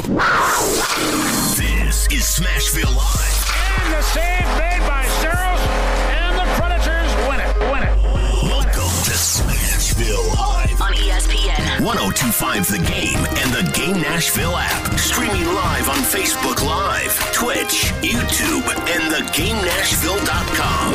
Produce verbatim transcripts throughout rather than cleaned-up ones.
This is Smashville Live. And the save made by Saros, and the Predators win it. Win it. Welcome to Smashville Live on E S P N. one oh two point five The Game and the Game Nashville app. Streaming live on Facebook Live, Twitch, YouTube, and the game nashville dot com.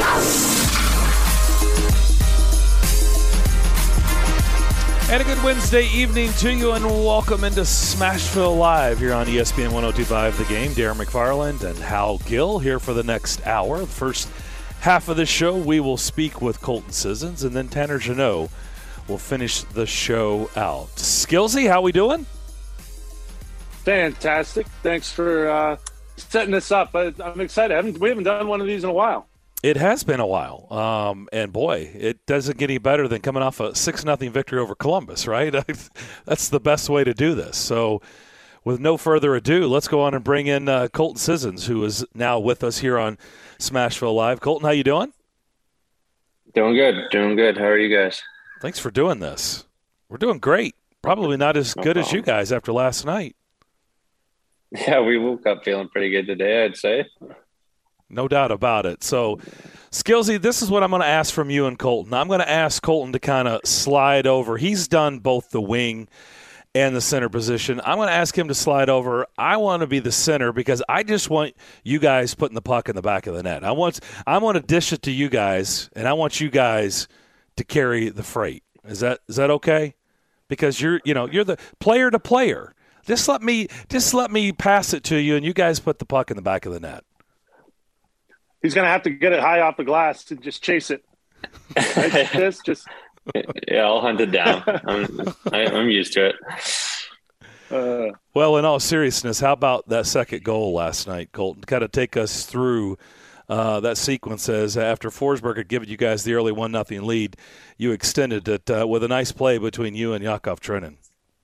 And a good Wednesday evening to you, and welcome into Smashville Live here on E S P N one oh two point five The Game. Darren McFarland and Hal Gill here for the next hour. The first half of the show, we will speak with Colton Sissons, and then Tanner Jeannot will finish the show out. Skillsy, how we doing? Fantastic. Thanks for uh, setting this up. I, I'm excited. I haven't, we haven't done one of these in a while. It has been a while, um, and boy, it doesn't get any better than coming off a six nothing victory over Columbus, right? That's the best way to do this. So with no further ado, let's go on and bring in uh, Colton Sissons, who is now with us here on Smashville Live. Colton, how you doing? Doing good, doing good. How are you guys? Thanks for doing this. We're doing great. Probably not as No good problem. as you guys after last night. Yeah, we woke up feeling pretty good today, I'd say. No doubt about it. So, Skillsy, this is what I'm going to ask from you and Colton. I'm going to ask Colton to kind of slide over. He's done both the wing and the center position. I'm going to ask him to slide over. I want to be the center because I just want you guys putting the puck in the back of the net. I want I want to dish it to you guys, and I want you guys to carry the freight. Is that is that okay? Because you're you know you're the player to player. Just let me just let me pass it to you, and you guys put the puck in the back of the net. He's going to have to get it high off the glass to just chase it. Right? This just Yeah, I'll hunt it down. I'm, I, I'm used to it. uh, Well, in all seriousness, how about that second goal last night, Colton? Kind of take us through uh, that sequence as after Forsberg had given you guys the early one nothing lead, you extended it uh, with a nice play between you and Yakov Trenin.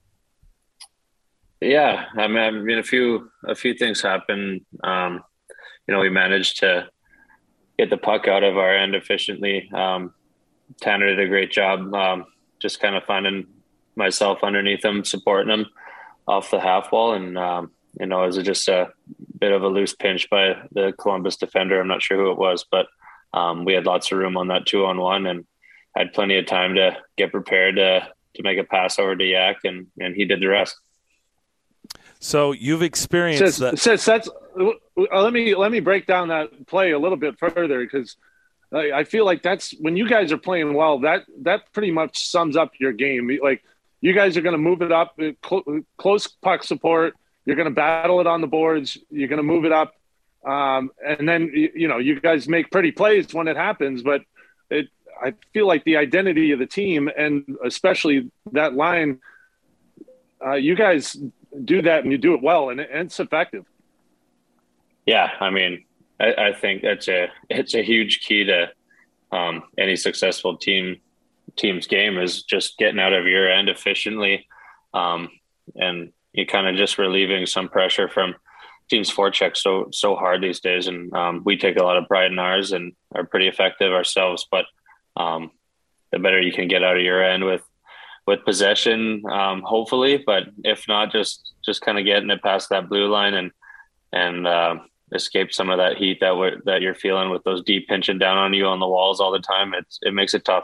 Yeah, I mean, I mean, a few a few things happened. Um, you know, we managed to get the puck out of our end efficiently. Um, Tanner did a great job, um, just kind of finding myself underneath him, supporting him off the half wall. And, um, you know, it was just a bit of a loose pinch by the Columbus defender. I'm not sure who it was, but um, we had lots of room on that two on one and had plenty of time to get prepared to, to make a pass over to Yak, and, and he did the rest. So you've experienced says, that. says that's uh, let me let me break down that play a little bit further because I, I feel like that's when you guys are playing well. That that pretty much sums up your game. Like you guys are going to move it up, uh, cl- close puck support. You're going to battle it on the boards. You're going to move it up, um, and then you, you know you guys make pretty plays when it happens. But it, I feel like the identity of the team and especially that line, uh, you guys do that and you do it well, and, and it's effective. Yeah, I mean, I, I think that's a it's a huge key to um, any successful team team's game is just getting out of your end efficiently, um, and you kind of just relieving some pressure from teams' forechecks so so hard these days. And um, we take a lot of pride in ours and are pretty effective ourselves. But um, the better you can get out of your end with with possession, um, hopefully, but if not, just just kind of getting it past that blue line and and uh, escape some of that heat that w- that you're feeling with those deep pinching down on you on the walls all the time. It's it makes it tough.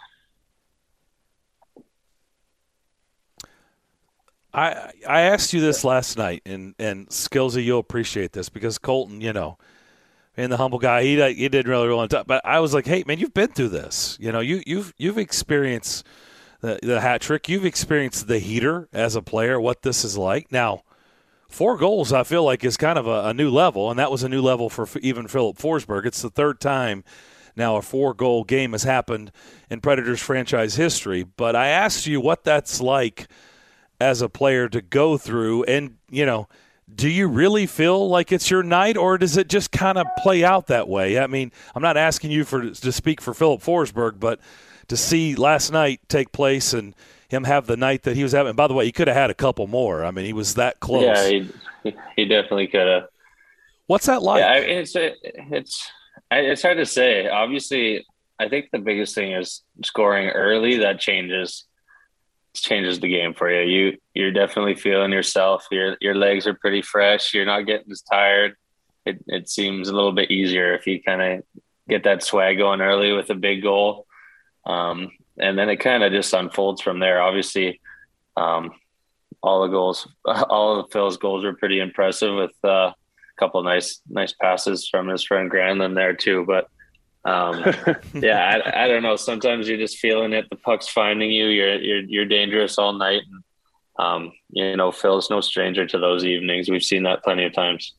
I I asked you this last night, and and Skillsy, you'll appreciate this because Colton, you know, and the humble guy, he he didn't really want to talk, but I was like, hey man, you've been through this, you know, you you've you've experienced the the hat trick, you've experienced the heater as a player, what this is like. Now, four goals, I feel like, is kind of a, a new level, and that was a new level for even Philip Forsberg. It's the third time now a four-goal game has happened in Predators franchise history. But I asked you what that's like as a player to go through, and, you know, do you really feel like it's your night, or does it just kind of play out that way? I mean, I'm not asking you for to speak for Philip Forsberg, but to see last night take place and him have the night that he was having. And by the way, he could have had a couple more. I mean, he was that close. Yeah, he, he definitely could have. What's that like? Yeah, I mean, it's it's it's hard to say. Obviously, I think the biggest thing is scoring early. That changes changes the game for you. You you're definitely feeling yourself. Your your legs are pretty fresh. You're not getting as tired. It it seems a little bit easier if you kind of get that swag going early with a big goal. Um, and then it kind of just unfolds from there. Obviously, um, all the goals, all of Phil's goals were pretty impressive with uh, a couple of nice nice passes from his friend Granlund there too. But um, yeah, I, I don't know. Sometimes you're just feeling it. The puck's finding you. You're you're you're dangerous all night. And, um, you know, Phil's no stranger to those evenings. We've seen that plenty of times.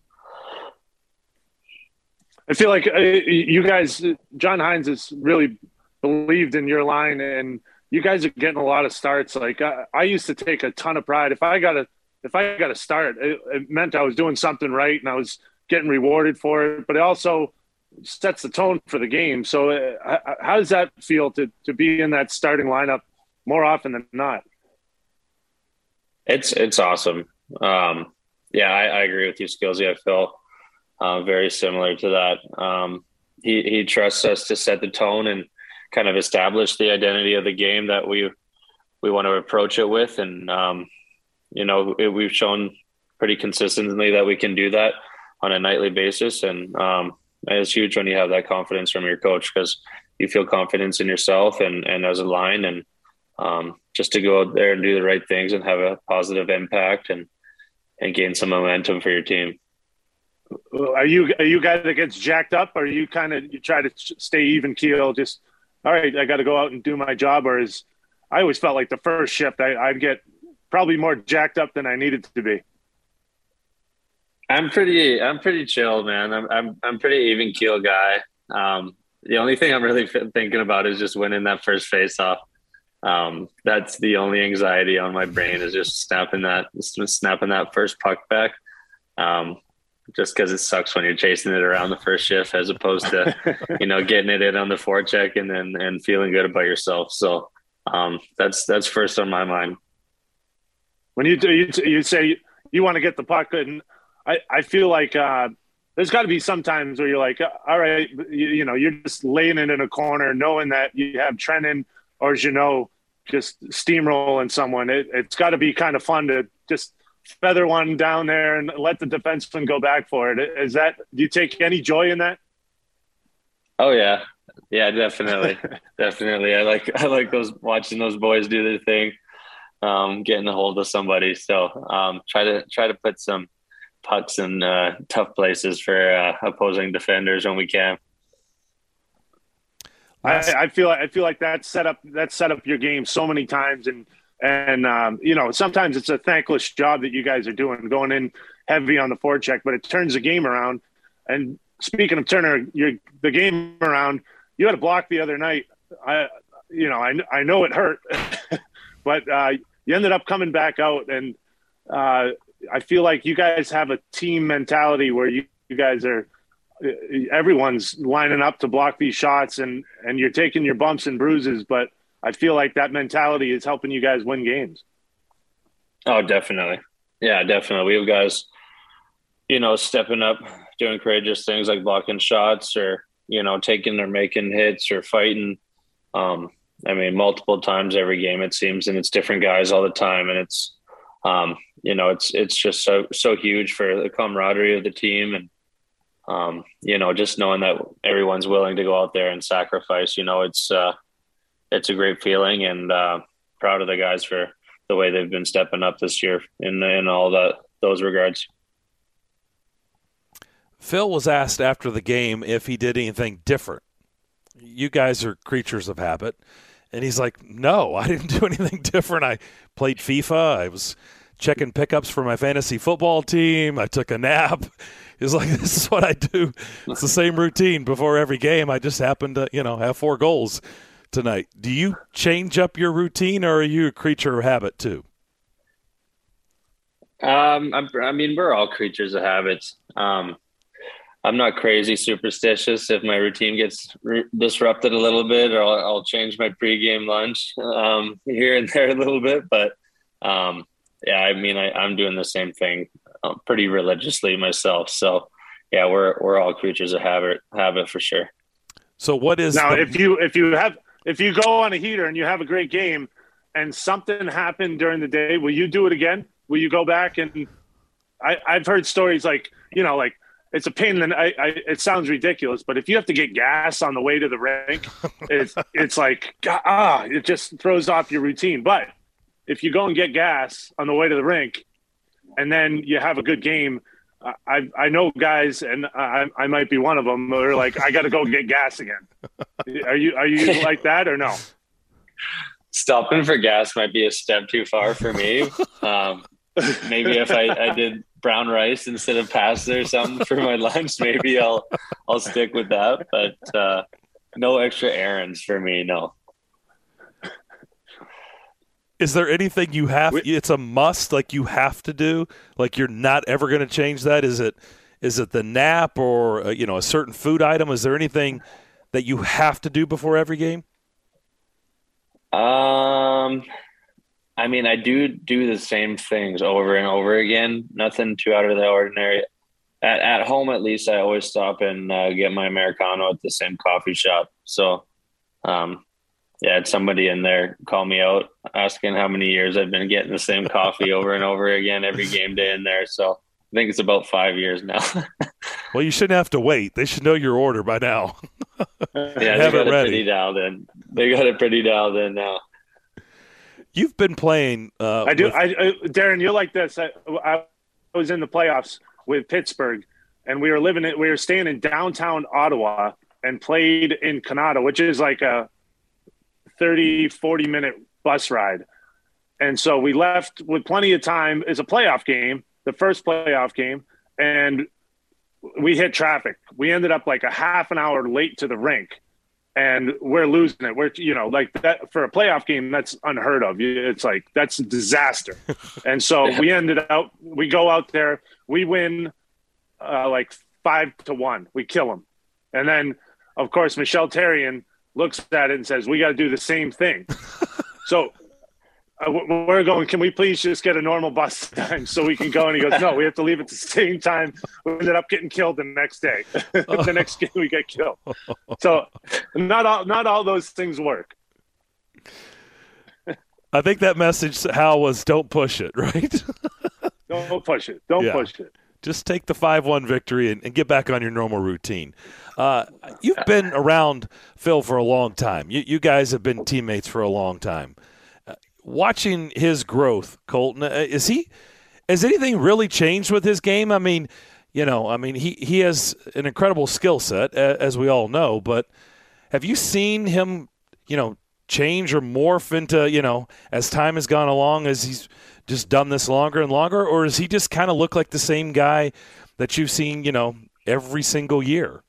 I feel like uh, you guys, John Hynes has really believed in your line, and you guys are getting a lot of starts. Like I, I used to take a ton of pride. If I got a, if I got a start, it, it meant I was doing something right and I was getting rewarded for it. But it also sets the tone for the game. So uh, how does that feel to to be in that starting lineup more often than not? It's it's awesome. Um, yeah, I, I agree with you, Skillsy. I feel uh, very similar to that. Um, he he trusts us to set the tone and kind of establish the identity of the game that we we want to approach it with, and um, you know it, we've shown pretty consistently that we can do that on a nightly basis, and um, it's huge when you have that confidence from your coach because you feel confidence in yourself and and as a line, and um, just to go out there and do the right things and have a positive impact and and gain some momentum for your team. Are you are you guys that gets jacked up, or are you kind of you try to stay even keel? Just all right, I got to go out and do my job. Or is I always felt like the first shift I, I'd get probably more jacked up than I needed to be. I'm pretty I'm pretty chill, man. I'm I'm I'm pretty even keel guy. Um, the only thing I'm really thinking about is just winning that first face off. Um, that's the only anxiety on my brain is just snapping that snapping that first puck back. Um, just because it sucks when you're chasing it around the first shift as opposed to, you know, getting it in on the forecheck and then and feeling good about yourself. So um, that's that's first on my mind. When you do, you, you say you, you want to get the puck, and I, I feel like uh, there's got to be some times where you're like, all right, you, you know, you're just laying it in a corner, knowing that you have Trennan or Jeannot just steamrolling someone. It, it's got to be kind of fun to just feather one down there and let the defenseman go back for it. Is that, do you take any joy in that? Oh yeah. Yeah, definitely. Definitely. I like, I like those, watching those boys do their thing, um, getting a hold of somebody. So um, try to, try to put some pucks in uh, tough places for uh, opposing defenders when we can. I, I feel I feel like that set up that set up your game so many times, and and um, you know, sometimes it's a thankless job that you guys are doing, going in heavy on the forecheck, but it turns the game around. And speaking of Turner, you're the game around. You had a block the other night. I you know I I know it hurt, but uh, you ended up coming back out, and uh, I feel like you guys have a team mentality where you, you guys are. Everyone's lining up to block these shots, and, and you're taking your bumps and bruises, but I feel like that mentality is helping you guys win games. Oh, definitely. Yeah, definitely. We have guys, you know, stepping up, doing courageous things like blocking shots or, you know, taking or making hits or fighting. Um, I mean, multiple times every game it seems, and it's different guys all the time. And it's, um, you know, it's, it's just so, so huge for the camaraderie of the team. And, Um, you know, just knowing that everyone's willing to go out there and sacrifice, you know, it's, uh, it's a great feeling, and, uh, proud of the guys for the way they've been stepping up this year in, in all that, those regards. Phil was asked after the game if he did anything different. You guys are creatures of habit. And he's like, no, I didn't do anything different. I played FIFA. I was checking pickups for my fantasy football team. I took a nap. He's like, this is what I do. It's the same routine before every game. I just happened to, you know, have four goals tonight. Do you change up your routine, or are you a creature of habit too? Um, I'm, I mean, we're all creatures of habits. Um, I'm not crazy superstitious. If my routine gets re- disrupted a little bit, or I'll, I'll change my pregame lunch um, here and there a little bit. But um, yeah, I mean, I, I'm doing the same thing uh, pretty religiously myself. So yeah, we're we're all creatures of habit, habit for sure. So what is now? the- if you if you have if you go on a heater and you have a great game, and something happened during the day, will you do it again? Will you go back? And I, I've heard stories like, you know, like it's a pain in the, I, I, it sounds ridiculous, but if you have to get gas on the way to the rink, it's, it's like, ah, it just throws off your routine. But if you go and get gas on the way to the rink and then you have a good game, I I know guys, and I I might be one of them, who are like, I got to go get gas again. Are you are you like that or no? Stopping for gas might be a step too far for me. Um, maybe if I, I did brown rice instead of pasta or something for my lunch, maybe I'll I'll stick with that. But uh, no extra errands for me, no. Is there anything you have? It's a must, like you have to do. Like you're not ever going to change that. Is it? Is it the nap or uh, you know a certain food item? Is there anything that you have to do before every game? Um, I mean, I do do the same things over and over again. Nothing too out of the ordinary. At at home, at least, I always stop and uh, get my Americano at the same coffee shop. So, um. Yeah, I had somebody in there call me out asking how many years I've been getting the same coffee over and over again every game day in there. So I think it's about five years now. Well, you shouldn't have to wait. They should know your order by now. Yeah, they have got it it ready. pretty dialed in. They got it pretty dialed in now. You've been playing. Uh, I do. with- I, I Darren, you're like this. I, I was in the playoffs with Pittsburgh, and we were living it. We were staying in downtown Ottawa and played in Canada, which is like a thirty, forty minute bus ride. And so we left with plenty of time. It's a playoff game, the first playoff game. And we hit traffic. We ended up like a half an hour late to the rink and we're losing it. We're, you know, like that for a playoff game, that's unheard of. It's like, that's a disaster. And so we ended up, we go out there, we win uh, like five to one. We kill them. And then of course, Michel Therrien looks at it and says, we got to do the same thing. So uh, we're going, can we please just get a normal bus time so we can go? And he goes, no, we have to leave at the same time. We ended up getting killed the next day. The next game we get killed. So not all, not all those things work. I think that message, Hal, was don't push it, right? Don't push it. Don't Yeah. push it. Just take the five one victory and, and get back on your normal routine. Uh, you've been around Phil for a long time. You, you guys have been teammates for a long time. Uh, watching his growth, Colton, uh, is he has anything really changed with his game? I mean, you know, I mean, he, he has an incredible skill set, uh, as we all know, but have you seen him, you know, change or morph into, you know, as time has gone along, as he's just done this longer and longer, or does he just kind of look like the same guy that you've seen, you know, every single year?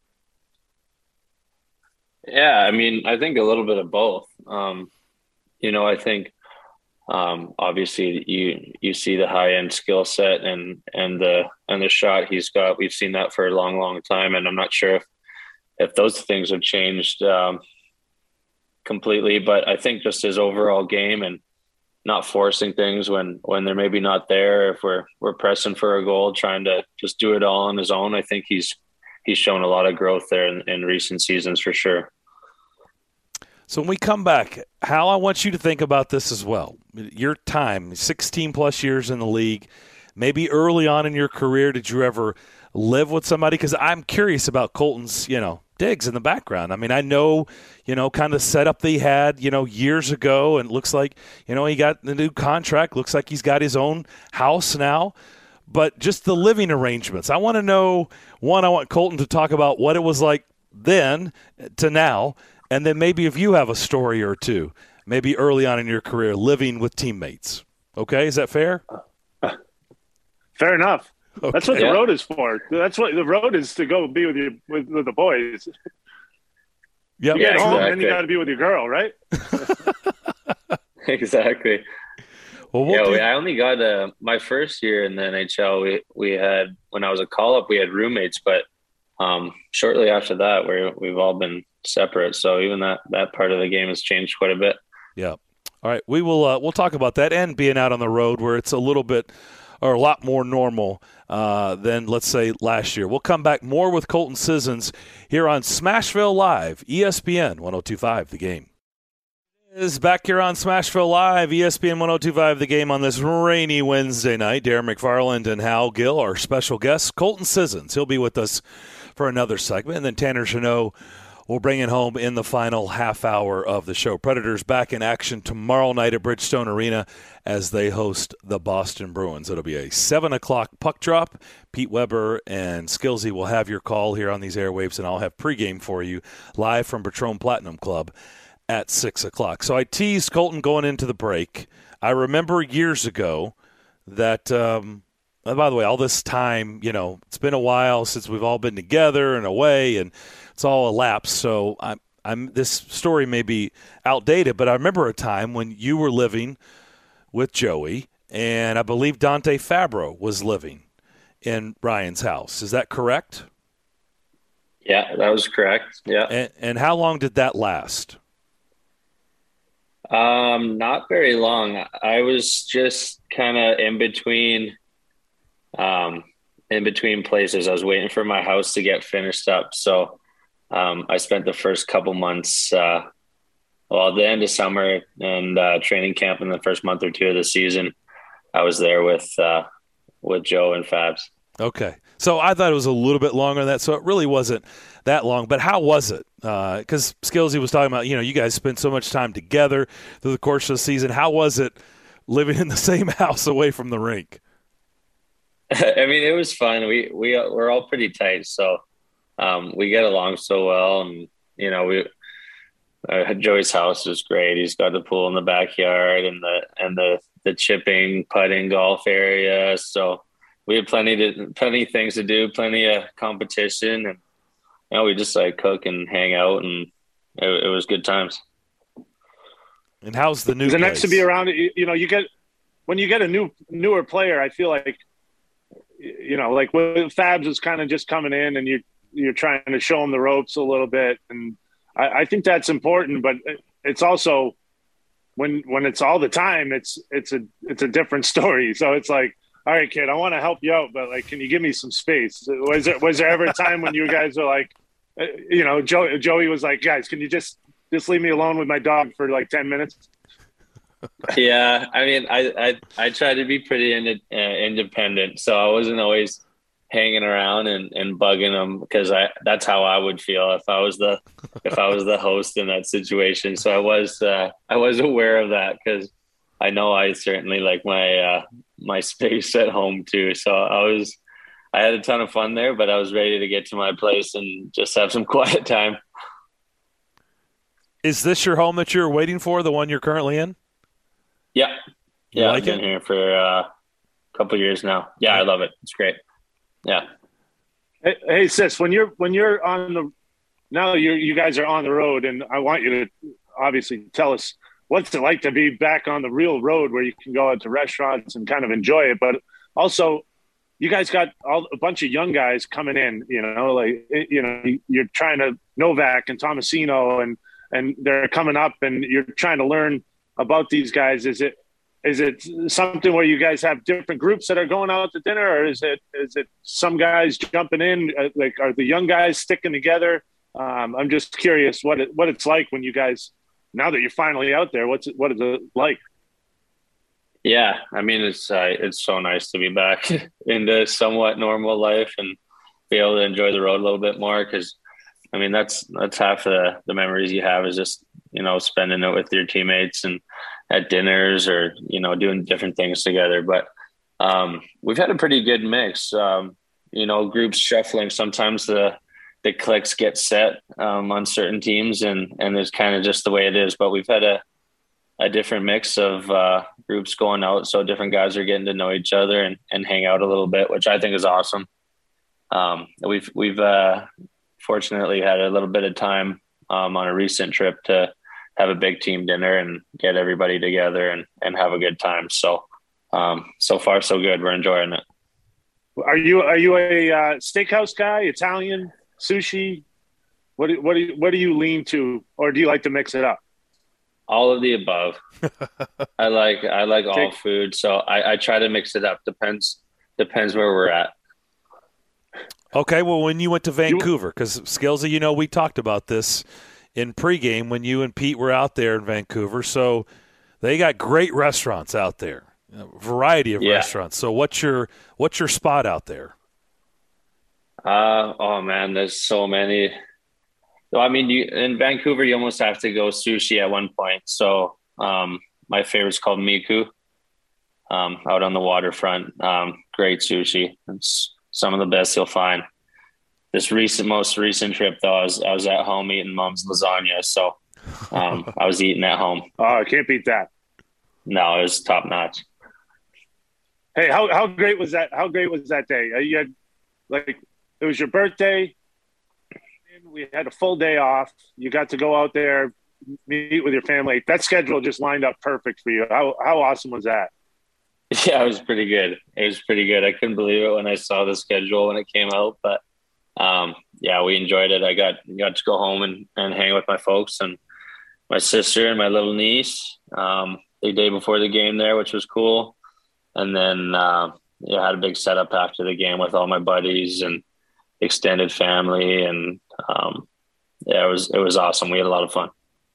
Yeah, I mean, I think a little bit of both. Um, you know, I think um, obviously you you see the high end skill set and and the and the shot he's got. We've seen that for a long, long time, and I'm not sure if if those things have changed um, completely. But I think just his overall game and not forcing things when when they're maybe not there. If we're we're pressing for a goal, trying to just do it all on his own. I think he's he's shown a lot of growth there in, in recent seasons for sure. So when we come back, Hal, I want you to think about this as well. Your time, sixteen plus years in the league, maybe early on in your career, did you ever live with somebody? Because I'm curious about Colton's, you know, digs in the background. I mean, I know, you know, kind of setup they had, you know, years ago, and it looks like, you know, he got the new contract. Looks like he's got his own house now. But just the living arrangements. I want to know, one, I want Colton to talk about what it was like then to now, and then maybe if you have a story or two, maybe early on in your career, living with teammates. Okay, is that fair? Fair enough. Okay. That's what the Yeah. road is for. That's what the road is, to go be with your with, with the boys. Yep. You get Yeah, home, and then exactly. you got to be with your girl, right? Exactly. Well, we'll yeah, do- we, I only got uh, my first year in the N H L. We we had when I was a call up, we had roommates, but um, shortly after that, we we've all been separate. So even that that part of the game has changed quite a bit. Yeah. All right. We will. Uh, we'll talk about that and being out on the road where it's a little bit or a lot more normal uh, than, let's say, last year. We'll come back more with Colton Sissons here on Smashville Live, E S P N one oh two point five The Game. Is back here on Smashville Live, E S P N one oh two point five The Game on this rainy Wednesday night. Darren McFarland and Hal Gill, our special guests. Colton Sissons, he'll be with us for another segment. And then Tanner Chanot will bring it home in the final half hour of the show. Predators back in action tomorrow night at Bridgestone Arena as they host the Boston Bruins. It'll be a seven o'clock puck drop. Pete Weber and Skillsy will have your call here on these airwaves, and I'll have pregame for you live from Patron Platinum Club at six o'clock. So I teased Colton going into the break. I remember years ago that, um, and by the way, all this time, you know, it's been a while since we've all been together and away, and it's all elapsed. So I'm, I'm, this story may be outdated, but I remember a time when you were living with Joey, and I believe Dante Fabro was living in Ryan's house. Is that correct? Yeah, that was correct. Yeah. And, and how long did that last? Um, not very long. I was just kind of in between, um, in between places. I was waiting for my house to get finished up. So, um, I spent the first couple months, uh, well, at the end of summer and, uh, training camp in the first month or two of the season, I was there with, uh, with Joe and Fabs. Okay. So I thought it was a little bit longer than that. So it really wasn't that long. But how was it? Because uh, Skillsy was talking about, you know, you guys spent so much time together through the course of the season. How was it living in the same house away from the rink? I mean, it was fun. We, we, we're all pretty tight. So um, we get along so well. And, you know, we uh, Joey's house is great. He's got the pool in the backyard and the and the, the chipping, putting, golf area. So we had plenty to plenty of things to do, plenty of competition, and you know, we just like cook and hang out, and it, it was good times. And how's the new? The place? next to be around, you, you know, you get when you get a new newer player. I feel like, you know, like when Fabs is kind of just coming in, and you're you're trying to show him the ropes a little bit, and I, I think that's important. But it's also when when it's all the time, it's it's a it's a different story. So it's like, all right, kid, I want to help you out, but like, can you give me some space? Was there was there ever a time when you guys were like, uh, you know, Joe, Joey was like, guys, can you just just leave me alone with my dog for like ten minutes? Yeah, I mean, I I, I tried to be pretty ind- uh, independent, so I wasn't always hanging around and, and bugging them, because I that's how I would feel if I was the if I was the host in that situation. So I was uh, I was aware of that, because I know I certainly like my uh, my space at home too. So I was, I had a ton of fun there, but I was ready to get to my place and just have some quiet time. Is this your home that you're waiting for, the one you're currently in? Yeah. You yeah. like I've been it? here for uh, a couple of years now. Yeah, I love it. It's great. Yeah. Hey, hey, sis, when you're when you're on the now you you guys are on the road, and I want you to obviously tell us what's it like to be back on the real road where you can go out to restaurants and kind of enjoy it. But also, you guys got all, a bunch of young guys coming in, you know, like, you know, you're trying to Novak and Tomasino, and, and they're coming up, and you're trying to learn about these guys. Is it, is it something where you guys have different groups that are going out to dinner, or is it, is it some guys jumping in? Like, are the young guys sticking together? Um, I'm just curious what it, what it's like when you guys, now that you're finally out there, what's it, what is it like? Yeah, I mean, it's uh, it's so nice to be back into somewhat normal life and be able to enjoy the road a little bit more, because, I mean, that's that's half the, the memories you have, is just, you know, spending it with your teammates and at dinners, or, you know, doing different things together. But um, we've had a pretty good mix, um, you know, groups shuffling. Sometimes the the clicks get set um, on certain teams, and, and it's kind of just the way it is. But we've had a, a different mix of uh, groups going out. So different guys are getting to know each other and, and hang out a little bit, which I think is awesome. Um, we've, we've uh, fortunately had a little bit of time um, on a recent trip to have a big team dinner and get everybody together and, and have a good time. So, um, so far so good. We're enjoying it. Are you, are you a uh, steakhouse guy, Italian, sushi? What do, what do you, what do you lean to, or do you like to mix it up? All of the above. I like I like all Okay. food, so I, I try to mix it up. Depends depends where we're at. Okay, well, when you went to Vancouver, because Skillsy, you know, we talked about this in pregame when you and Pete were out there in Vancouver. So they got great restaurants out there, a variety of yeah. restaurants. So what's your what's your spot out there? Uh, oh, man, there's so many. So, I mean, you, in Vancouver, you almost have to go sushi at one point. So um, my favorite's called Miku, um, out on the waterfront. Um, great sushi. It's some of the best you'll find. This recent, most recent trip, though, I was, I was at home eating mom's lasagna. So um, I was eating at home. Oh, I can't beat that. No, it was top notch. Hey, how how great was that? How great was that day? You had, like, it was your birthday. We had a full day off. You got to go out there, meet with your family. That schedule just lined up perfect for you. How how awesome was that? Yeah, it was pretty good. It was pretty good. I couldn't believe it when I saw the schedule when it came out. But, um, yeah, we enjoyed it. I got got to go home and, and hang with my folks and my sister and my little niece um, the day before the game there, which was cool. And then uh, yeah, I had a big setup after the game with all my buddies and extended family, and um, yeah, it was it was awesome. We had a lot of fun.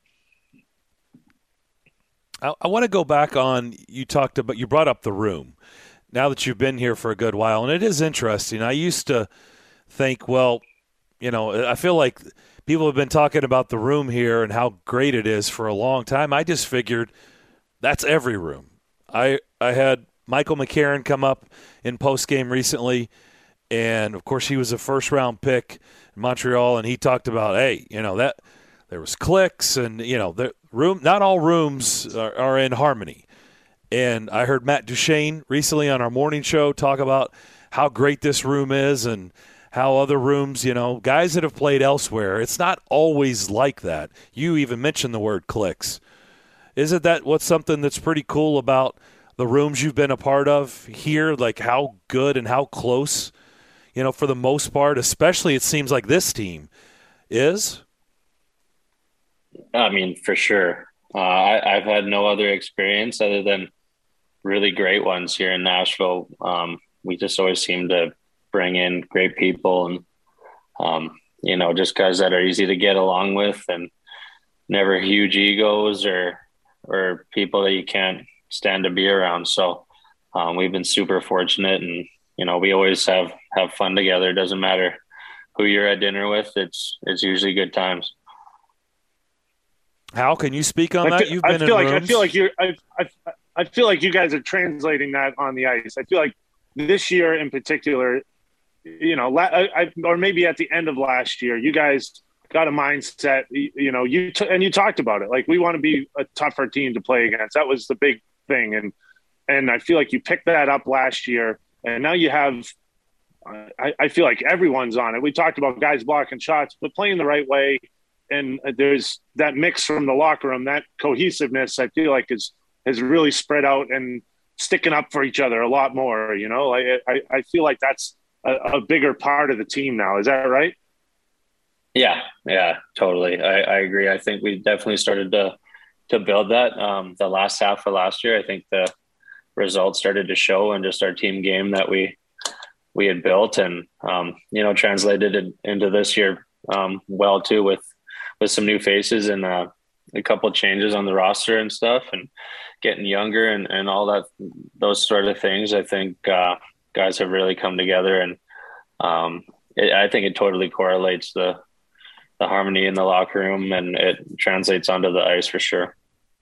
I, I want to go back on, you talked about, you brought up the room. Now that you've been here for a good while, and it is interesting. I used to think, well, you know, I feel like people have been talking about the room here and how great it is for a long time. I just figured that's every room. I I had Michael McCarron come up in postgame recently. And, of course, he was a first-round pick in Montreal, and he talked about, hey, you know, that there was clicks and, you know, the room. Not all rooms are, are in harmony. And I heard Matt Duchene recently on our morning show talk about how great this room is and how other rooms, you know, guys that have played elsewhere, it's not always like that. You even mentioned the word clicks. Isn't that what's something that's pretty cool about the rooms you've been a part of here, like how good and how close, you know, for the most part, especially it seems like this team is? I mean, for sure. Uh, I, I've had no other experience other than really great ones here in Nashville. Um, we just always seem to bring in great people and, um, you know, just guys that are easy to get along with and never huge egos or, or people that you can't stand to be around. So um, we've been super fortunate, and, you know, we always have, have fun together. It doesn't matter who you're at dinner with. It's, it's usually good times. How can you speak on I that? feel, You've I been feel in like, rooms. I feel like you're, I, I, I feel like you guys are translating that on the ice. I feel like this year in particular, you know, I, I, or maybe at the end of last year, you guys got a mindset, you know, you, t- and you talked about it. Like, we want to be a tougher team to play against. That was the big thing. And, and I feel like you picked that up last year, and now you have, uh, I, I feel like everyone's on it. We talked about guys blocking shots, but playing the right way. And there's that mix from the locker room, that cohesiveness, I feel like is, has really spread out and sticking up for each other a lot more. You know, I, I, I feel like that's a, a bigger part of the team now. Is that right? Yeah, yeah, totally. I, I agree. I think we definitely started to, to build that. Um, the last half of last year, I think the results started to show, and just our team game that we, we had built and, um, you know, translated it into this year um, well too, with, with some new faces and uh, a couple of changes on the roster and stuff, and getting younger and, and all that, those sort of things. I think uh, guys have really come together, and um, it, I think it totally correlates the, the harmony in the locker room, and it translates onto the ice for sure.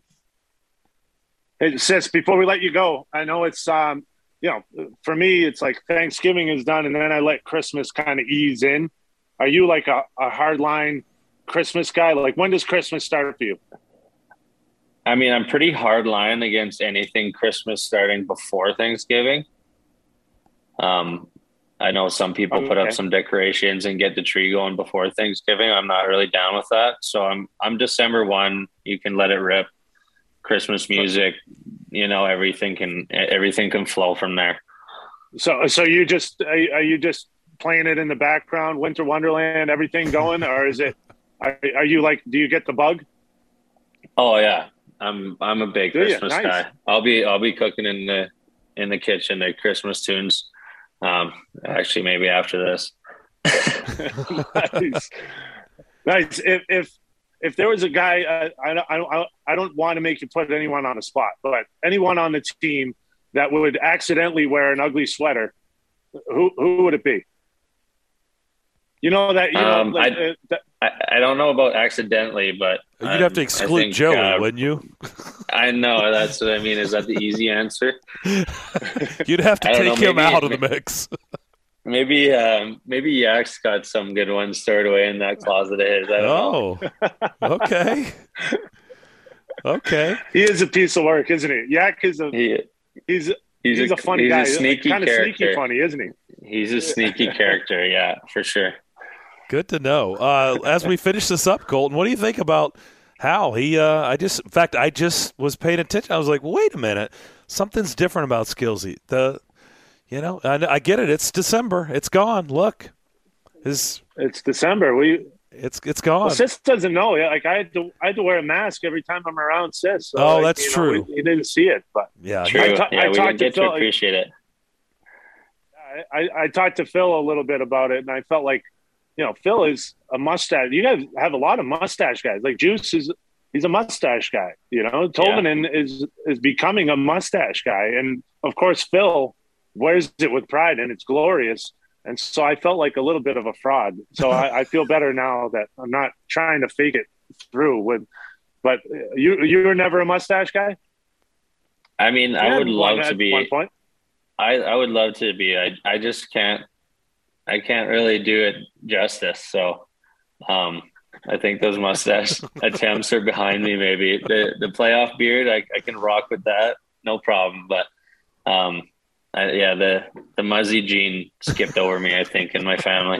Hey, Sis, before we let you go, I know it's, um, you know, for me, it's like Thanksgiving is done, and then I let Christmas kind of ease in. Are you like a, a hard line Christmas guy? Like, when does Christmas start for you? I mean, I'm pretty hard line against anything Christmas starting before Thanksgiving. Um, I know some people okay. put up some decorations and get the tree going before Thanksgiving. I'm not really down with that. So I'm, I'm December first. You can let it rip. Christmas music, you know, everything can, everything can flow from there. So, so you just, are, are you just playing it in the background, Winter Wonderland, everything going, or is it, are, are you like, do you get the bug? Oh yeah. I'm, I'm a big do Christmas nice. guy. I'll be, I'll be cooking in the, in the kitchen, the Christmas tunes. Um, actually maybe after this. Nice. Nice. If, if, if there was a guy, uh, I, I don't, I don't want to make you put anyone on the spot, but anyone on the team that would accidentally wear an ugly sweater, who who would it be? You know that you know. Um, like, I, uh, that, I I don't know about accidentally, but You'd have to um, exclude think, Joey, uh, wouldn't you? I know, that's what I mean. Is that the easy answer? You'd have to I don't take know, him maybe- out of the mix. Maybe um, maybe Yak's got some good ones stored away in that closet of his. I don't know. Oh, okay. Okay. he is a piece of work, isn't he? Yak is a He, he's he's, he's a funny he's guy, a sneaky kind of character. sneaky funny, isn't he? He's a sneaky character, yeah, for sure. Good to know. Uh, as we finish this up, Colton, what do you think about Hal? He, uh, I just, in fact, I just was paying attention. I was like, wait a minute, something's different about Skillsy. The, you know, I, I get it. It's December. It's gone. Look, his, It's December. We it's it's gone. well, Sis doesn't know. Like I had to, I had to wear a mask every time I'm around Sis. So, Oh, like, that's you know, true. we- He didn't see it, but yeah. True. I ta- yeah, I we talked didn't to get to Phil- appreciate it. I, I, I talked to Phil a little bit about it, and I felt like, you know, Phil is a mustache. You guys have a lot of mustache guys. Like Juice is, he's a mustache guy. You know, Tolvanen is is becoming a mustache guy, and of course Phil wears it with pride, and it's glorious. And so I felt like a little bit of a fraud. So I, I feel better now that I'm not trying to fake it through. With, but you you were never a mustache guy. I mean, I would Yeah, love one- to at be. one point. I, I would love to be. I I just can't. I can't really do it justice. So, um, I think those mustache attempts are behind me. Maybe the the playoff beard, I, I can rock with that, no problem. But, um, I, yeah, the the Muzzy gene skipped over me, I think, in my family.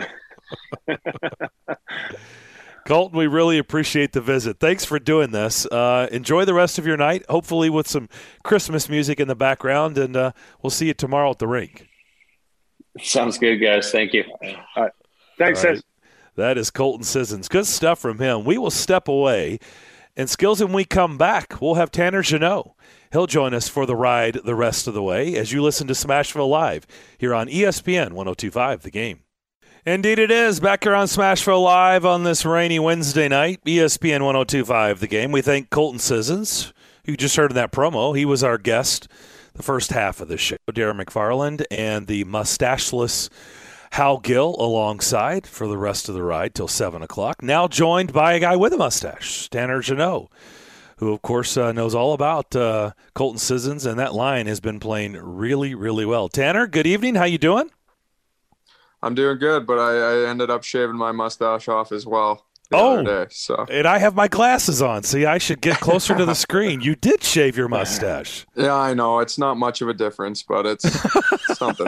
Colton, we really appreciate the visit. Thanks for doing this. Uh, enjoy the rest of your night, hopefully with some Christmas music in the background, and uh, we'll see you tomorrow at the rink. Sounds good, guys. Thank you. Thanks, All right. Sis. That is Colton Sissons. Good stuff from him. We will step away, and Skills, when we come back, we'll have Tanner Jeannot. He'll join us for the ride the rest of the way as you listen to Smashville Live here on E S P N one oh two point five The Game. Indeed it is. Back here on Smashville Live on this rainy Wednesday night, E S P N one oh two point five The Game. We thank Colton Sissons, who you just heard in that promo. He was our guest the first half of the show. Darren McFarland and the mustacheless Hal Gill alongside for the rest of the ride till seven o'clock. Now joined by a guy with a mustache, Tanner Jeannot, who, of course, uh, knows all about uh, Colton Sissons, and that line has been playing really, really well. Tanner, good evening. How you doing? I'm doing good, but I, I ended up shaving my mustache off as well the Oh. other day. So And I have my glasses on. See, I should get closer to the screen. You did shave your mustache. yeah, I know it's not much of a difference, but it's something.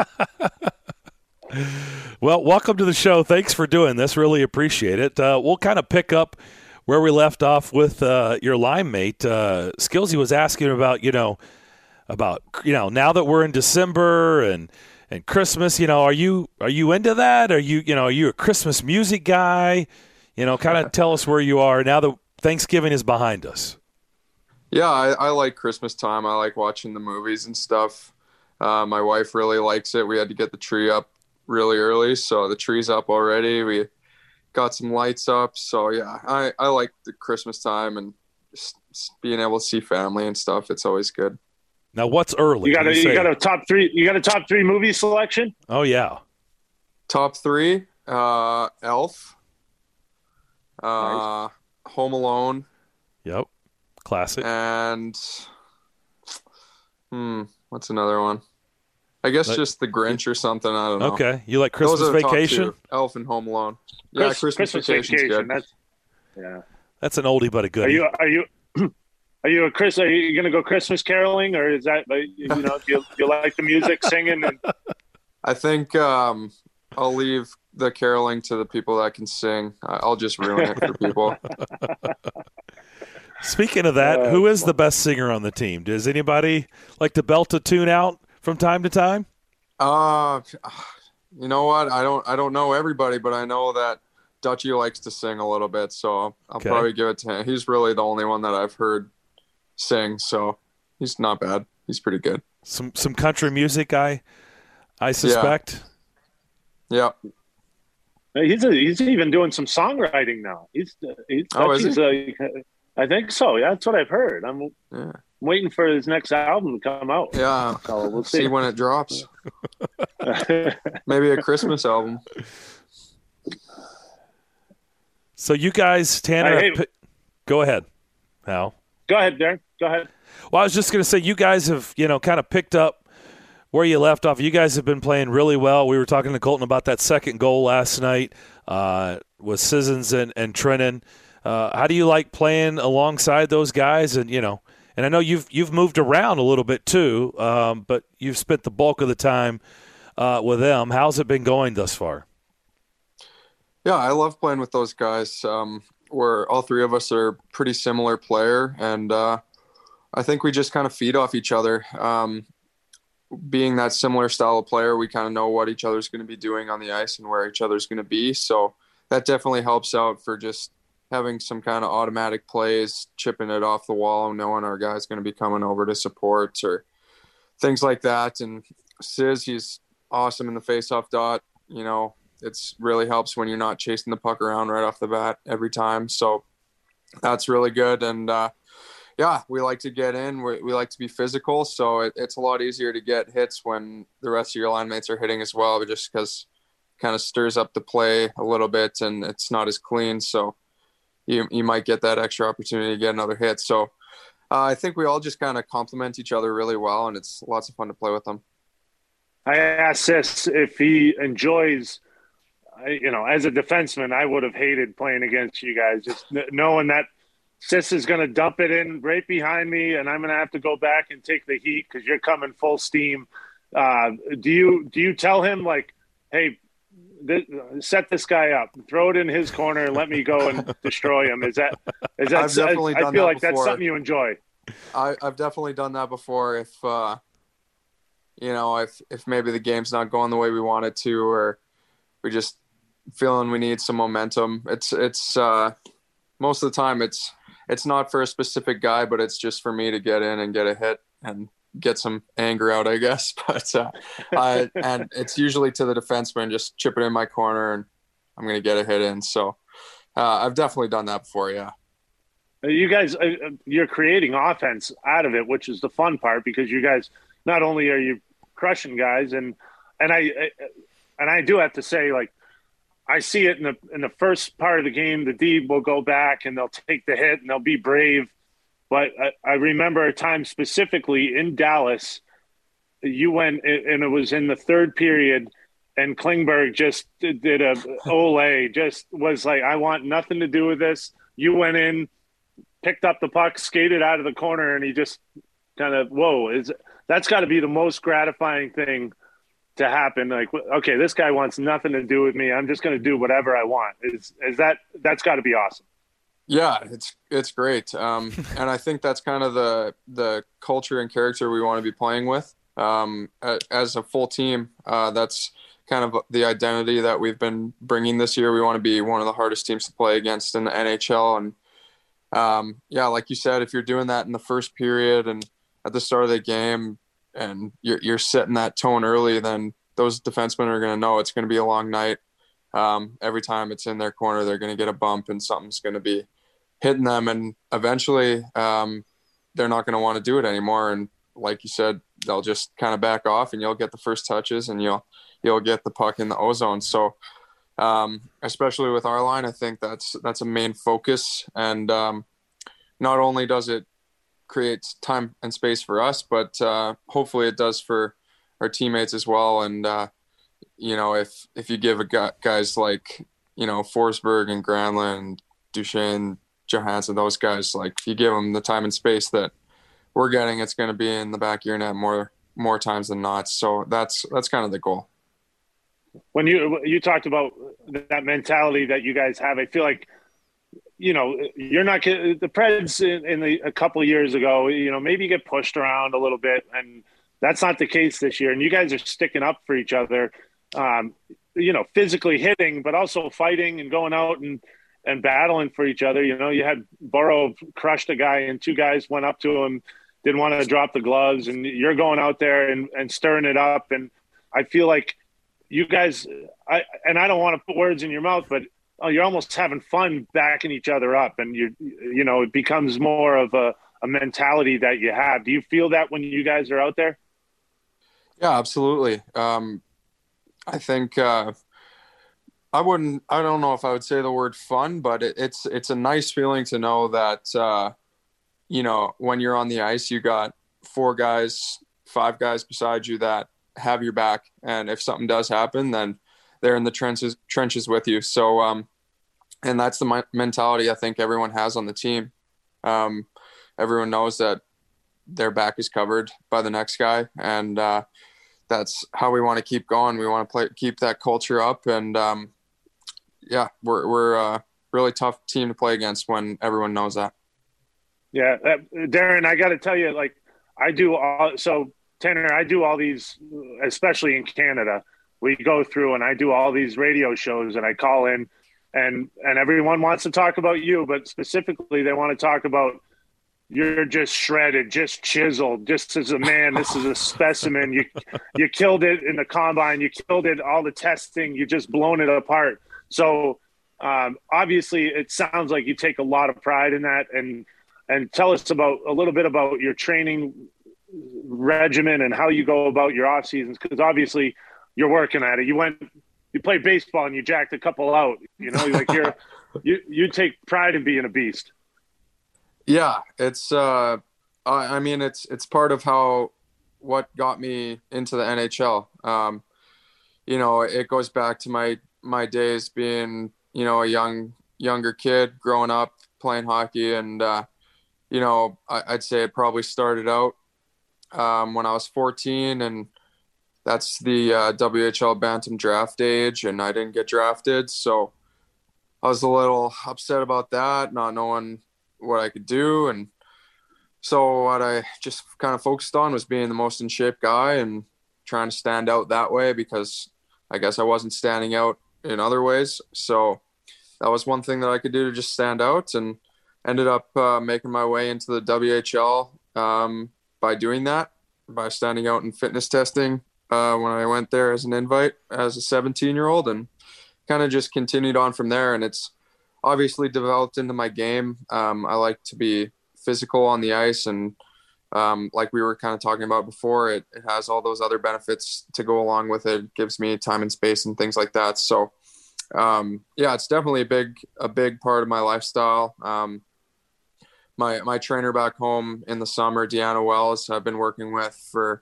Well, welcome to the show. Thanks for doing this. Really appreciate it. Uh, we'll kind of pick up where we left off with uh, your line mate. Uh, Skillsy was asking about, you know, about, you know, now that we're in December and and Christmas, you know, are you are you into that? Are you, you know, are you a Christmas music guy? You know, kind of tell us where you are now that Thanksgiving is behind us. Yeah, I, I like Christmas time. I like watching the movies and stuff. Uh, my wife really likes it. We had to get the tree up really early, so the tree's up already. We got some lights up. So, yeah, I, I like the Christmas time and just being able to see family and stuff. It's always good. Now, what's early? You got When a you say- got a top three. You got a top three movie selection. Oh, yeah. Top three, uh, Elf, uh, Home Alone, Yep. Classic. and hmm, what's another one? I guess Like- just The Grinch or something. I don't know. Okay. You like Those Christmas are the top Vacation? two, Elf and Home Alone. Yeah, Chris- Christmas, Vacation's good. That's yeah. That's an oldie but a Are goodie. you are you are you a Chris? Are you going to go Christmas caroling, or is that like, you know, do you, do you like the music, singing? And I think um, I'll leave the caroling to the people that can sing. I- I'll just ruin it for people. Speaking of that, Uh, who is the best singer on the team? Does anybody like to belt a tune out from time to time? Uh, you know what? I don't. I don't know everybody, but I know that Dutchie likes to sing a little bit, so I'll Okay. probably give it to him. He's really the only one that I've heard sing, so he's not bad. He's pretty good. Some some country music, I I suspect. Yeah. He's a, he's even doing some songwriting now. He's, he's oh, is he's he? A, I think so. Yeah, that's what I've heard. I'm Yeah. waiting for his next album to come out. Yeah, so we'll see. see when it drops. Maybe a Christmas album. So you guys, Tanner, hey, pi- go ahead, Hal. Go ahead, Darren. Go ahead. Well, I was just going to say, you guys have, you know, kind of picked up where you left off. You guys have been playing really well. We were talking to Colton about that second goal last night uh, with Sissons and, and Trennan. Uh, how do you like playing alongside those guys? And, you know, and I know you've you've moved around a little bit too, um, but you've spent the bulk of the time uh, with them. How's it been going thus far? Yeah, I love playing with those guys. Um, we're all three of us are pretty similar player, and uh, I think we just kind of feed off each other. Um, being that similar style of player, we kind of know what each other's going to be doing on the ice and where each other's going to be. So that definitely helps out for just having some kind of automatic plays, chipping it off the wall, knowing our guy's going to be coming over to support or things like that. And Sis, he's awesome in the faceoff dot. You know, it's really helps when you're not chasing the puck around right off the bat every time. So that's really good. And, uh, yeah, we like to get in. We, we like to be physical, so it, it's a lot easier to get hits when the rest of your line mates are hitting as well, but just because it kind of stirs up the play a little bit and it's not as clean. So you you might get that extra opportunity to get another hit. So uh, I think we all just kind of complement each other really well, and it's lots of fun to play with them. I asked Sis if he enjoys, you know, as a defenseman, I would have hated playing against you guys, just knowing that Sis is going to dump it in right behind me, and I'm going to have to go back and take the heat because you're coming full steam. Uh, do you do you tell him, like, hey, th- set this guy up, throw it in his corner, and let me go and destroy him? Is that is that? I've definitely I, done I feel that like before. that's something you enjoy. I, I've definitely done that before. If uh, you know, if if maybe the game's not going the way we want it to, or we just feeling we need some momentum, it's it's uh, most of the time it's. It's not for a specific guy, but it's just for me to get in and get a hit and get some anger out, I guess. But uh, I, and it's usually to the defenseman, just chip it in my corner and I'm going to get a hit in. So uh, I've definitely done that before. Yeah. You guys, you're creating offense out of it, which is the fun part, because you guys, not only are you crushing guys, and, and I, and I do have to say, like, I see it in the in the first part of the game. The D will go back and they'll take the hit and they'll be brave. But I, I remember a time specifically in Dallas, you went and it was in the third period, and Klingberg just did a ole, just was like, I want nothing to do with this. You went in, picked up the puck, skated out of the corner, and he just kind of, whoa, is that's got to be the most gratifying thing to happen. Like, okay, this guy wants nothing to do with me. I'm just going to do whatever I want. Is is that that's got to be awesome? Yeah, it's it's great, um, and I think that's kind of the the culture and character we want to be playing with um, as a full team. Uh, that's kind of the identity that we've been bringing this year. We want to be one of the hardest teams to play against in the N H L, and um, yeah, like you said, if you're doing that in the first period and at the start of the game, and you're, you're setting that tone early, then those defensemen are going to know it's going to be a long night. Um, every time it's in their corner, they're going to get a bump and something's going to be hitting them. And eventually um, they're not going to want to do it anymore. And like you said, they'll just kind of back off and you'll get the first touches and you'll, you'll get the puck in the O-zone. So um, especially with our line, I think that's, that's a main focus. And um, not only does it creates time and space for us, but uh, hopefully it does for our teammates as well. And, uh, you know, if, if you give a guy, guys like, you know, Forsberg and Granlund, Duchesne, Johansson, those guys, like if you give them the time and space that we're getting, it's going to be in the back of your net more, more times than not. So that's, that's kind of the goal. When you, you talked about that mentality that you guys have, I feel like, you know, you're not the Preds in, in the, a couple of years ago, you know, maybe you get pushed around a little bit, and that's not the case this year. And you guys are sticking up for each other, um, you know, physically hitting, but also fighting and going out and, and battling for each other. You know, you had Burrow crushed a guy and two guys went up to him, didn't want to drop the gloves, and you're going out there and, and stirring it up. And I feel like you guys, I and I don't want to put words in your mouth, but oh, you're almost having fun backing each other up, and you you know it becomes more of a, a mentality that you have. Do you feel that when you guys are out there? Yeah, absolutely. Um, I think uh, I wouldn't. I don't know if I would say the word fun, but it, it's it's a nice feeling to know that uh, you know when you're on the ice, you got four guys, five guys beside you that have your back, and if something does happen, then they're in the trenches trenches with you. So, um, and that's the mentality I think everyone has on the team. Um, everyone knows that their back is covered by the next guy, and uh, that's how we want to keep going. We want to play, keep that culture up, and um, yeah, we're we're a really tough team to play against when everyone knows that. Yeah, uh, Darren, I got to tell you, like I do all so. Tanner, I do all these, especially in Canada. We go through and I do all these radio shows, and I call in, and and everyone wants to talk about you, but specifically they want to talk about you're just shredded, just chiseled, just as a man. This is a specimen. You you killed it in the combine. You killed it all the testing. You just blown it apart. So um, obviously, it sounds like you take a lot of pride in that. And and tell us about a little bit about your training regimen and how you go about your off seasons, because obviously you're working at it. You went, you played baseball and you jacked a couple out. You know, like you're you you take pride in being a beast. Yeah, it's. Uh, I mean, it's it's part of how what got me into the N H L. Um, you know, it goes back to my my days being you know a young younger kid growing up playing hockey, and uh, you know I, I'd say it probably started out um, when I was fourteen, and that's the uh, W H L Bantam draft age, and I didn't get drafted, so I was a little upset about that, not knowing what I could do. And so what I just kind of focused on was being the most in shape guy and trying to stand out that way, because I guess I wasn't standing out in other ways. So that was one thing that I could do to just stand out, and ended up uh, making my way into the W H L um, by doing that, by standing out in fitness testing uh, when I went there as an invite as a seventeen year old, and kind of just continued on from there. And it's obviously developed into my game. Um, I like to be physical on the ice, and um, like we were kind of talking about before, it, it has all those other benefits to go along with it. It gives me time and space and things like that. So um, yeah, it's definitely a big, a big part of my lifestyle. Um, my, my trainer back home in the summer, Deanna Wells, I've been working with for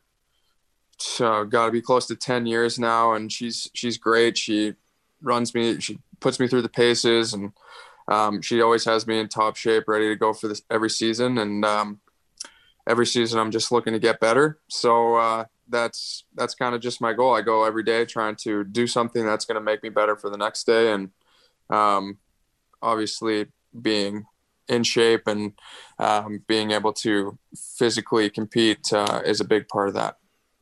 uh, got to be close to ten years now. And she's, she's great. She runs me, she puts me through the paces, and um, she always has me in top shape, ready to go for this every season. And um, every season I'm just looking to get better. So uh, that's, that's kind of just my goal. I go every day trying to do something that's going to make me better for the next day. And um, obviously being in shape and um, being able to physically compete uh, is a big part of that.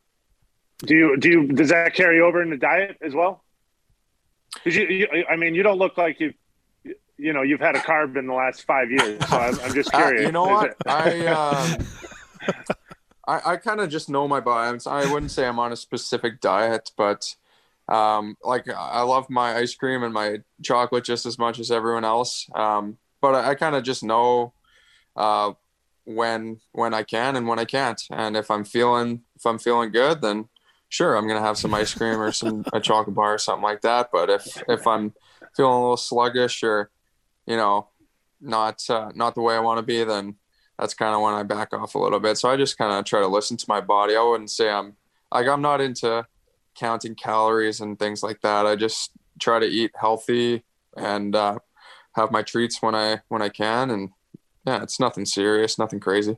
Do you, do you, does that carry over in the diet as well? Cause you, you, I mean, you don't look like you, you know, you've had a carb in the last five years. So I'm, I'm just curious. Uh, you know what? It- I, um, I, I kind of just know my body. I wouldn't say I'm on a specific diet, but um, like I love my ice cream and my chocolate just as much as everyone else. Um, but I, I kind of just know uh, when when I can and when I can't. And if I'm feeling if I'm feeling good, then sure, I'm gonna have some ice cream or some a chocolate bar or something like that. But if if I'm feeling a little sluggish or you know not uh, not the way I want to be, then that's kind of when I back off a little bit. So I just kind of try to listen to my body. I wouldn't say I'm like I'm not into counting calories and things like that. I just try to eat healthy and uh, have my treats when I when I can. And yeah, it's nothing serious, nothing crazy.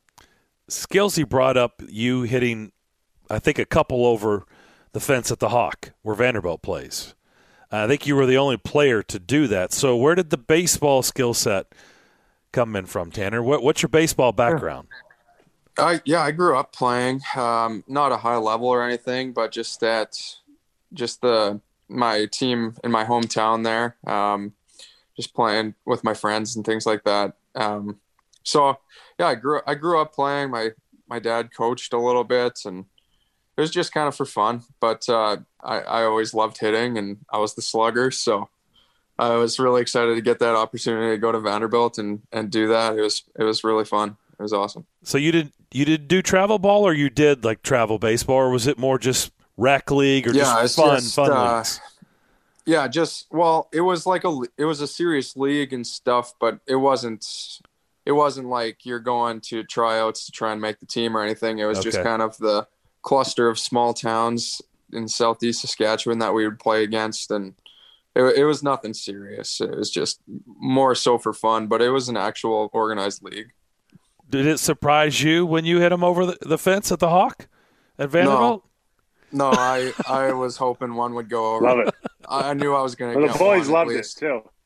Skillsy brought up you hitting, I think, a couple over the fence at the Hawk where Vanderbilt plays. I think you were the only player to do that. So where did the baseball skill set come in from, Tanner? What, what's your baseball background? I, yeah, I grew up playing, um, not a high level or anything, but just that, just the my team in my hometown there, um, just playing with my friends and things like that. Um, so yeah, I grew I grew up playing. My my dad coached a little bit, and it was just kind of for fun. But uh, I, I always loved hitting, and I was the slugger. So I was really excited to get that opportunity to go to Vanderbilt and, and do that. It was it was really fun. It was awesome. So you did you did do travel ball, or you did like travel baseball, or was it more just rec league or yeah, just fun just, fun uh, leagues? Yeah, just well, it was like a it was a serious league and stuff, but it wasn't it wasn't like you're going to tryouts to try and make the team or anything. It was Okay. just kind of the cluster of small towns in southeast Saskatchewan that we would play against, and it, it was nothing serious. It was just more so for fun, but it was an actual organized league. Did it surprise you when you hit him over the, the fence at the Hawk at Vanderbilt? No, I I was hoping one would go over. Love it. I, I knew I was going to Well, get the boys one at loved it least.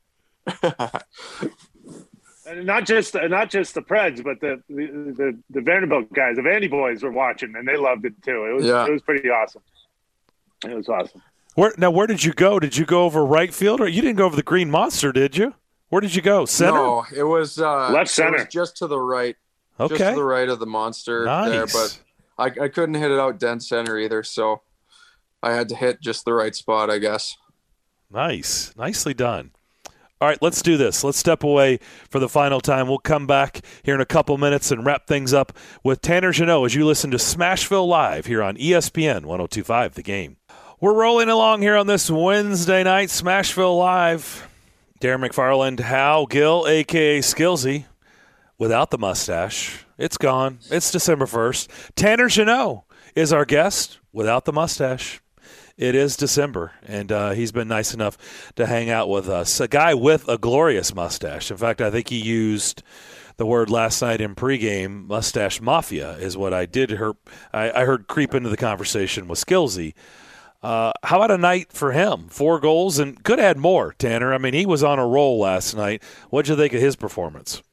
too. And not just not just the Preds, but the the, the, the Vanderbilt guys, the Vandy boys were watching, and they loved it too. It was Yeah. it was pretty awesome. It was awesome. Where now? Where did you go? Did you go over right field, or you didn't go over the Green Monster? Did you? Where did you go? Center. No, it was uh, Left center. It was just to the right, just Okay. to the right of the monster Nice. there. But I, I couldn't hit it out dead center either, so I had to hit just the right spot, I guess. Nice. Nicely done. All right, let's do this. Let's step away for the final time. We'll come back here in a couple minutes and wrap things up with Tanner Jeannot as you listen to Smashville Live here on E S P N one oh two point five The Game. We're rolling along here on this Wednesday night, Smashville Live. Darren McFarland, Hal Gill, a k a. Skillsy, without the mustache. It's gone. It's December first. Tanner Jeannot is our guest without the mustache. It is December, and uh, he's been nice enough to hang out with us. A guy with a glorious mustache. In fact, I think he used the word last night in pregame, mustache mafia, is what I did hear, I, I heard creep into the conversation with Skillsy. Uh, how about a night for him? Four goals, and could add more, Tanner. I mean, he was on a roll last night. What'd you think of his performance?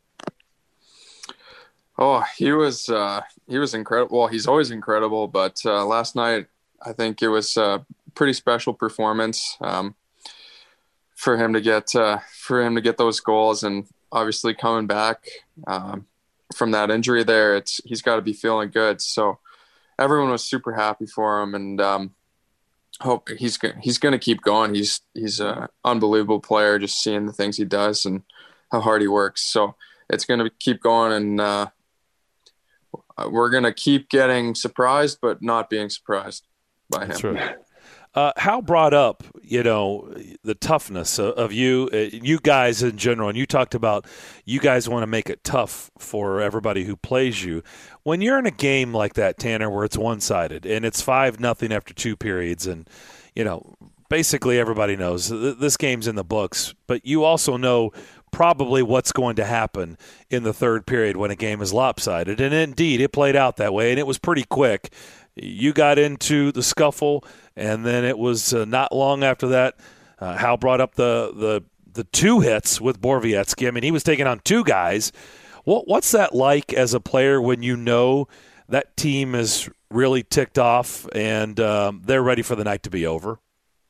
Oh, he was uh, he was incredible. Well, he's always incredible, but uh, last night I think it was a pretty special performance um, for him to get uh, for him to get those goals, and obviously coming back um, from that injury there, it's he's got to be feeling good. So everyone was super happy for him, and um, hope he's go- he's going to keep going. He's he's an unbelievable player. Just seeing the things he does and how hard he works. So it's going to keep going, and uh, we're going to keep getting surprised, but not being surprised by him. That's right. Uh, Hal brought up, you know, the toughness of, of you, uh, you guys in general, and you talked about you guys want to make it tough for everybody who plays you. When you're in a game like that, Tanner, where it's one-sided and it's five nothing after two periods, and you know, basically everybody knows th- this game's in the books, but you also know probably what's going to happen in the third period when a game is lopsided, and indeed it played out that way, and it was pretty quick. You got into the scuffle, and then it was uh, not long after that. Uh, Hal brought up the, the the two hits with Borowiecki. I mean, he was taking on two guys. What what's that like as a player when you know that team is really ticked off and um, they're ready for the night to be over?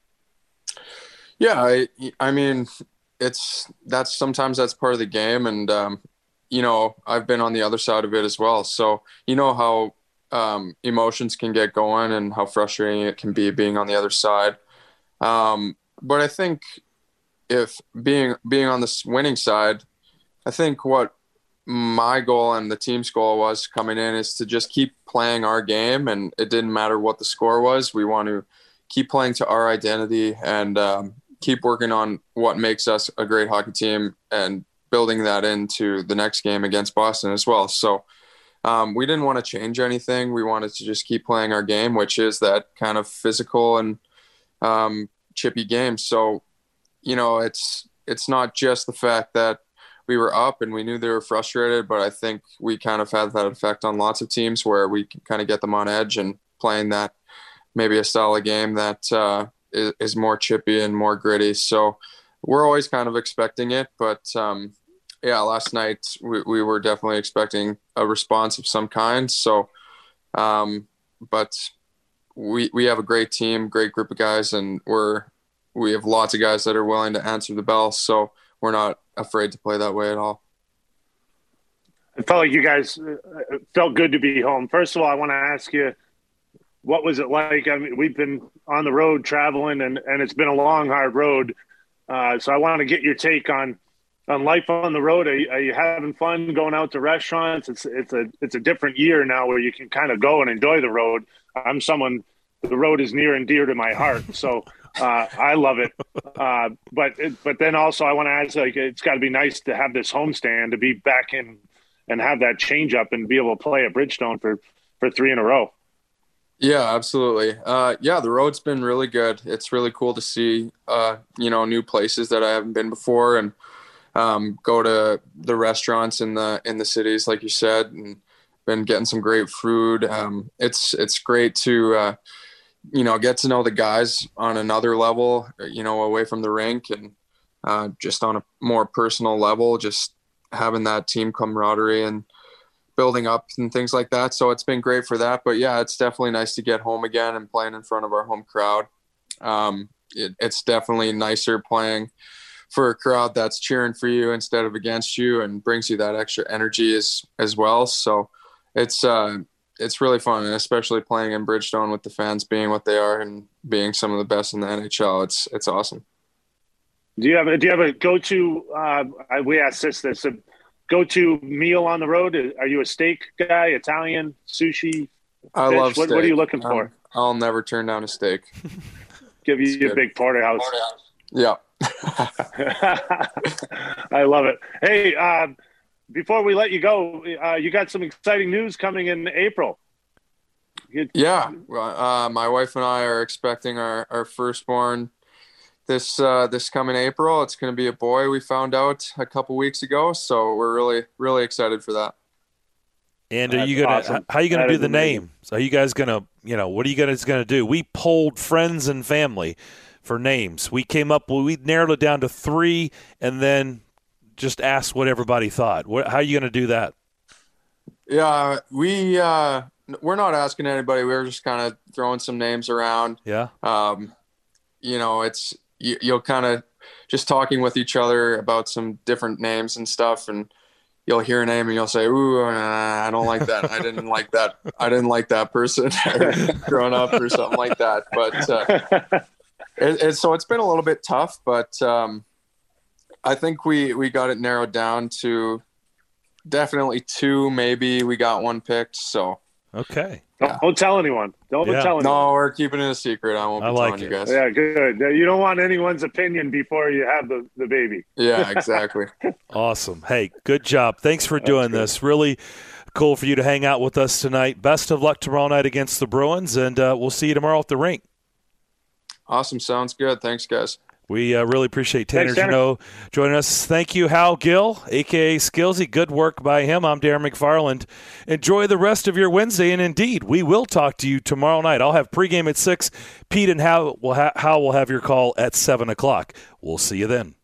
Yeah, I I mean, it's that's sometimes that's part of the game, and um, you know, I've been on the other side of it as well. So you know how um, emotions can get going and how frustrating it can be being on the other side. Um, but I think if being being on the winning side, I think what my goal and the team's goal was coming in is to just keep playing our game, and it didn't matter what the score was. We want to keep playing to our identity and um, keep working on what makes us a great hockey team and building that into the next game against Boston as well. So um, we didn't want to change anything. We wanted to just keep playing our game, which is that kind of physical and um, chippy game. So, you know, it's it's not just the fact that we were up and we knew they were frustrated, but I think we kind of had that effect on lots of teams where we can kind of get them on edge and playing that maybe a style of game that uh, is, is more chippy and more gritty. So we're always kind of expecting it, but um, yeah, last night we, we were definitely expecting a response of some kind. So, um, but we we have a great team, great group of guys, and we're we have lots of guys that are willing to answer the bell. So we're not afraid to play that way at all. It felt like you guys uh, it felt good to be home. First of all, I want to ask you, what was it like? I mean, we've been on the road traveling, and, and it's been a long, hard road. Uh, so I want to get your take on on life on the road. Are you, are you having fun going out to restaurants? It's it's a it's a different year now where you can kind of go and enjoy the road. I'm someone the road is near and dear to my heart, so uh, I love it. Uh, but it, but then also I want to add, like, it's got to be nice to have this homestand, to be back in and have that change up and be able to play at Bridgestone for for three in a row. Yeah, absolutely. Uh, yeah, the road's been really good. It's really cool to see, uh, you know, new places that I haven't been before, and um, go to the restaurants in the in the cities, like you said, and been getting some great food. Um, it's it's great to, uh, you know, get to know the guys on another level, you know, away from the rink, and uh, just on a more personal level, just having that team camaraderie and building up and things like that. So it's been great for that. But yeah, it's definitely nice to get home again and playing in front of our home crowd. Um, it, it's definitely nicer playing for a crowd that's cheering for you instead of against you, and brings you that extra energy as, as well. So it's, uh, it's really fun, and especially playing in Bridgestone with the fans being what they are and being some of the best in the N H L. It's, it's awesome. Do you have a, do you have a go-to, uh, we asked this, this, a go-to meal on the road? Are you a steak guy, Italian, sushi? I fish? love steak. What, what are you looking for? Um, I'll never turn down a steak. Give you It's a big porterhouse. Yeah. I love it. Hey, uh, before we let you go, uh, you got some exciting news coming in April. You- Yeah. Uh, my wife and I are expecting our, our firstborn this uh, this coming April. It's going to be a boy. We found out a couple weeks ago, so we're really really excited for that. And are That's you gonna? awesome. How are you gonna That do is the amazing. names? Are you guys gonna? You know, what are you guys gonna do? We polled friends and family for names. We came up. We narrowed it down to three, and then just asked what everybody thought. What, how are you gonna do that? Yeah, we uh, we're not asking anybody. We were just kind of throwing some names around. Yeah. Um, you know, it's you, you'll kind of just talking with each other about some different names and stuff, and you'll hear a name and you'll say, "Ooh, uh, I don't like that. I didn't like that. I didn't like that person growing up," or something like that. But uh, it, it, so it's been a little bit tough, but um, I think we we got it narrowed down to definitely two. Maybe we got one picked. So Okay. Don't, don't tell anyone. Don't Yeah. tell anyone. no, we're keeping it a secret. I won't be I like telling it. you guys. Yeah, good. You don't want anyone's opinion before you have the, the baby. Yeah, exactly. Awesome. Hey, good job. Thanks for doing this. Really cool for you to hang out with us tonight. Best of luck tomorrow night against the Bruins, and uh, we'll see you tomorrow at the rink. Awesome. Sounds good. Thanks, guys. We uh, really appreciate Tanner Thanks, Tanner. Jeannot joining us. Thank you, Hal Gill, a k a. Skillsy. Good work by him. I'm Darren McFarland. Enjoy the rest of your Wednesday, and indeed, we will talk to you tomorrow night. I'll have pregame at six. Pete and Hal will, ha- Hal will have your call at seven o'clock. We'll see you then.